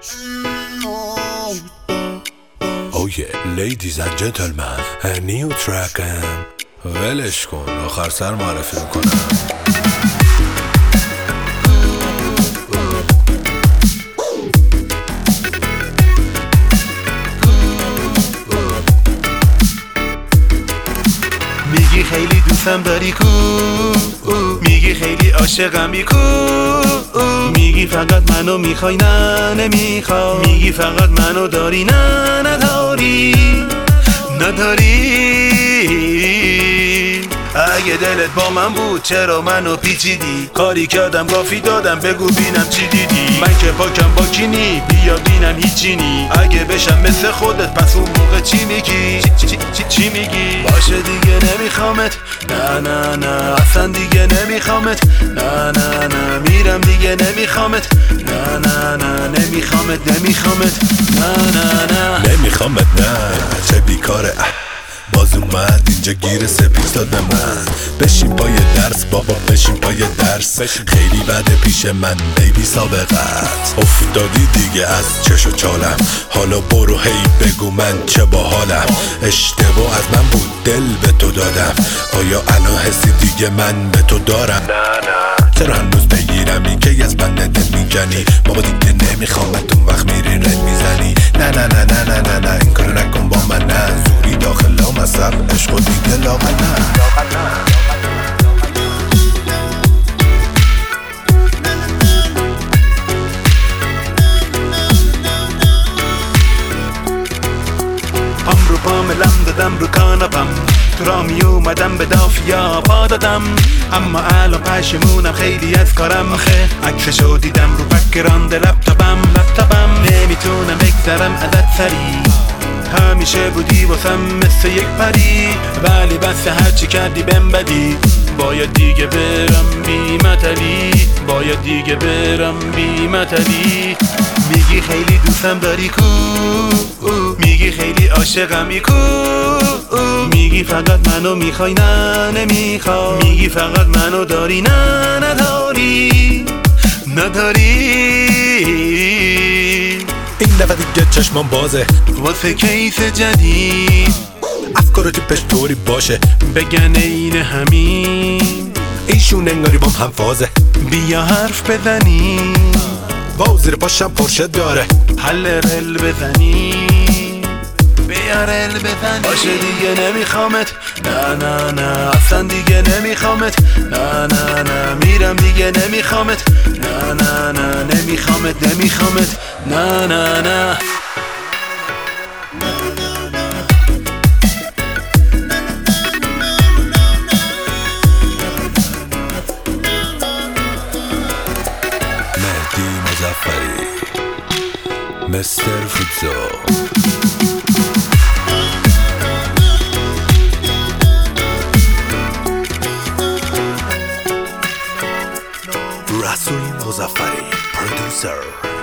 Oh yeah, ladies and gentlemen, a new track ولش کن آخر سر معرفی میکنم. میگی خیلی دوستم داری کو، میگی خیلی عاشقمی کو، میگی فقط منو میخوای نه نمیخوای، میگی فقط منو داری نه نداری اگه دلت با من بود چرا منو پیچیدی؟ کاری کردم گافی دادم بگو بینم چی دیدی؟ من که پاکم با کینی بیا بینم هیچی نی. اگه بشم مثل خودت پس اون موقع چی میگی؟ چی میگی؟ باشه دیگه نمیخوامت، نه نه نه اصلا دیگه نمیخوامت، نه نه نه میرم دیگه نمیخوامت، نه نه نه نمیخوامت نه نه نه نمیخوامت نه چه بیکاره باز اومد اینجا گیر سپیس داد به من. بشین پای درس بابا بشین پای درس، خیلی بده پیش من بیبی سابقت. افتادی دیگه از چش و چالم، حالا برو هی بگو من چه باحالم. اشتباه از من بود دل به تو دادم، آیا الان حسی دیگه من به تو دارم؟ نه نه چرا هنوز بگیرمی که از من دل میجنی؟ بابا دیگه نمیخوامت اون وقت میری رد میزنی. نه نه نه نه نه نه نه این کارو نکن با من، نه زوری داخل مصب عشق و دیگه لاغل نه. پام رو پام لم دادم رو کاناپم، تو را می اومدم به دافیا پا دادم، اما الان پشیمونم خیلی از کارم. آخه عکسشو دیدم رو بک‌گراند لپتاپم نمیتونم بگذرم ازت سری، همیشه بودی واسم مثل یک پری، ولی بس هرچی کردی بهم بدی. باید دیگه برم بی مطلی، باید دیگه برم بی مطلی. میگی خیلی دوستم داری کو، میگی خیلی عاشقمی کو، میگی فقط منو میخوای نه نمیخوای، میگی فقط منو داری نه نداری این دفعه دیگه چشمان بازه واسه کیس جدید، افکار و تیپش طوری باشه بگن این همین، ایشون انگاری بام هم فازه. بیا حرف بزنی واو زیر پاشم پرشه داره، حل رل بزنی بیا رل بزنی. باشه دیگه نمیخوامت، نه نه نه اصلا دیگه نمیخوامت، نه نه نه میرم دیگه نمیخوامت، نه نه نه نمیخوامت نه نه نه. مهدی مظفری مستر فوتزال. رسول مظفری پرودوسر.